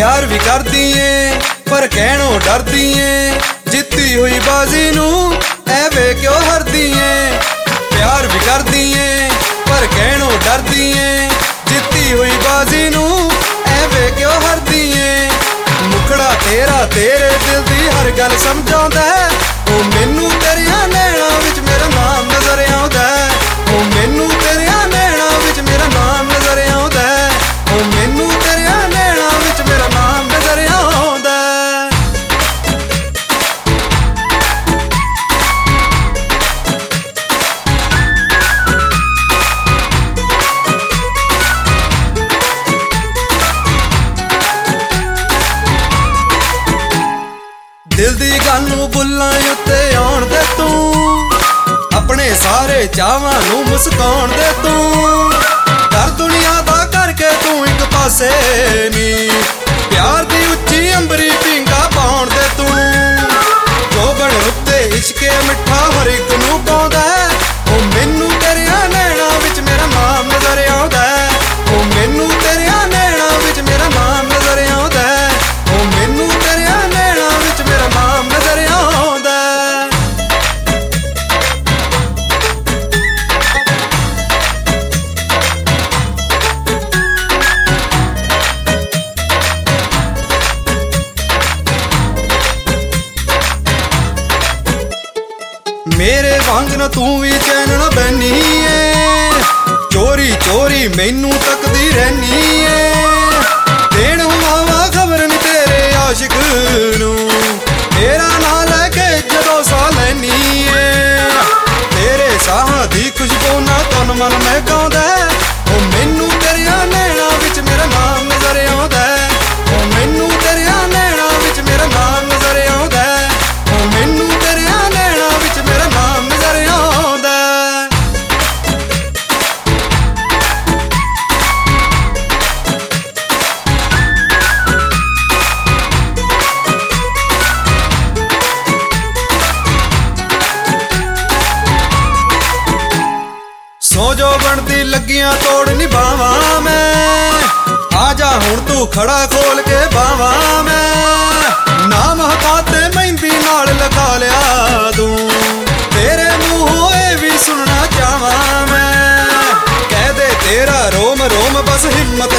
प्यार भी करदी ऐ पर कहणों डरदी ऐ। जित्ती हुई बाजी नू ऐवे क्यों हरदी ऐ। प्यार भी करदी ऐ पर कहणों डरदी ऐ। जित्ती हुई बाजी नू ऐवे क्यों हरदी ऐ। मुखड़ा तेरा तेरे दिल दी हर गल समझाउंदा है। ओ मैनू तेरियां नैणां विच मेरा नाम नजर आउंदा है। ओ मैनू तेरियां नैणां विच मेरा नाम नजर आउंदा है। ओ मैनू तेरियां नैणां विच मेरा नाम नजर आउंदा है। दिल दी गल नूं बुल्लां उत्ते आउण दे तू। अपने सारे चावां नूं मुस्काउण दे तू। कर दुनिया दा करके तू एक पासे नी। प्यार दी उच्ची अंबरी पींगा पाउण दे तू। चौबन उत्ते इश्के मिठा हर एक नूं पाउंदा है। ओ मैनू तेरियां नैणां विच मेरा नाम नजर आउंदा है। ओ मैनू तेरियां नैणां विच मेरा नाम नजर आउंदा है। ओ मैनू तेरियां नैणां विच मेरा नाम नजर आउंदा है। मेरे वांग ना तू भी चैन ना बैनी है। चोरी चोरी मैनू तकदी रहनी है। देण हुआवा खबर नी तेरे आशिक नू। तेरा नां लैके जदों साह लैनी है। तेरे साह दी खुशबू ना तन मन महकाउंदा है। ओ मैनू तेरियां नैणां विच मेरा नाम नजर आउंदा है। ओ मैनू तेरियां नैणां विच मेरा नाम नजर आउंदा है। ओ मैनू तेरियां नैणां विच मेरा नाम नजर आउंदा है। सो जो बनती लगियां तोड़ निभावा मैं। आजा हुण तू खड़ा खोल के बावा मैं। नाम हकाते मेहंदी नाल लगा लिया तू। तेरे मुंहों ए भी सुनना चाहवां मैं। कह दे तेरा रोम रोम बस हिम्मत